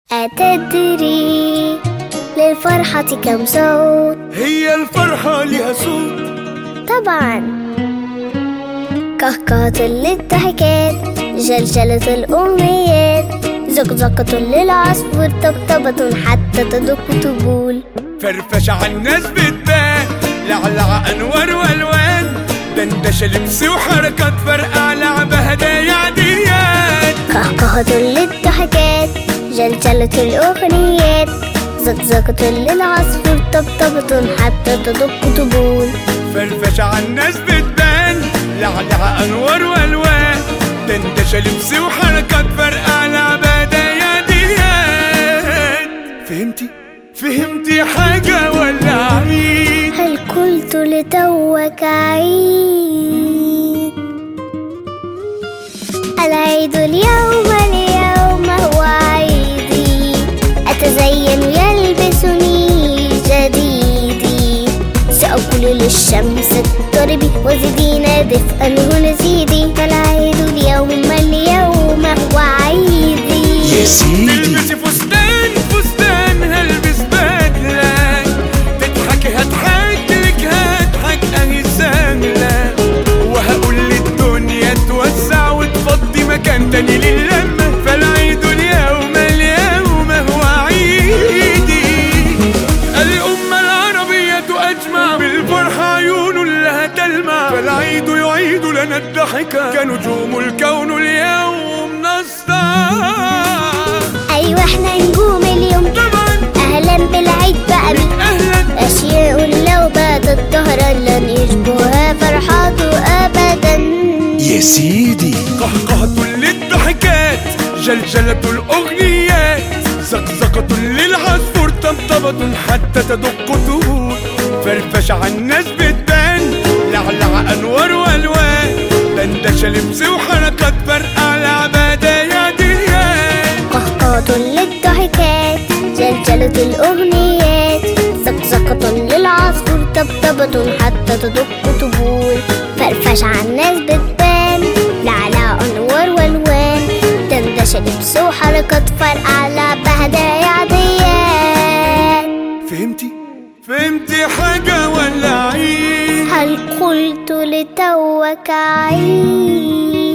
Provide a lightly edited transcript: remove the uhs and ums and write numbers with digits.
أتدري للفرحة كم صوت؟ هي الفرحة لها صوت طبعا. كهكهة للضحكات، جلجلة الأمنيات، زقزقة للعصفور، طبطبة حتى تدق طبول، فرفشة عالناس بتبان، لعلع أنوار وألوان، دندشة لبس وحركات، فرقع لعبة هدايا عاديات. كهكهة للضحكات، جلجلة الأغنيات، زقزقة للعصفور، طبطبة حتى تدق طبول، فرفشة عالناس بتبان، لعلع أنوار وألوان، دندشة لبس وحركات، فرقع لعبة هدايا عاديات. فهمتي حاجة ولا عيد؟ هل قلت لتوك عيد؟ العيد اليوم هو عيدي، أتزين يلبسني جديدي، سأقول للشمس اضطربي وزدينا دفئا هنا زيدي، العيد اليوم هو عيدي. يا سيدي البسي فستان هلبس بدلة، تضحكي هضحك لك هضحك اهي سهلة، وهقول للدنيا توسع وتفضي مكان تاني للمة، فالعيد اليوم هو عيدي. الأمة العربية أجمع بالفرحة عيون لها تلمع، فالعيد يعيد لنا الضحكة كنجوم الكون اليوم نسطع. أيوة احنا نجوم اليوم طبعا، أهلا بالعيد بقى أهلا. أشياء لو باتت ظهرا لن يشبهها فرحاته أبدا. يا سيدي قهقهة للضحكات، جلجلة الأغنيات، زقزقة للعصفور، طبطبة حتى تدق طهور، فرفشة عالناس بتبان، لعلع أنوار وألوان، دندشة لبس وحركات، فرقع لعبة هدايا ديان. قهقهة للضحكات، جلجلة الأغنيات، زقزقة للعصفور، طبطبة حتى تدق طبول، فرفشة عالناس بتبان، لعلع أنوار وألوان، دندشة لبس وحركات، فرقع لعبة هدايا عاديات. فهمتي حاجة ولا عيد؟ هل قلت لتوك عيد؟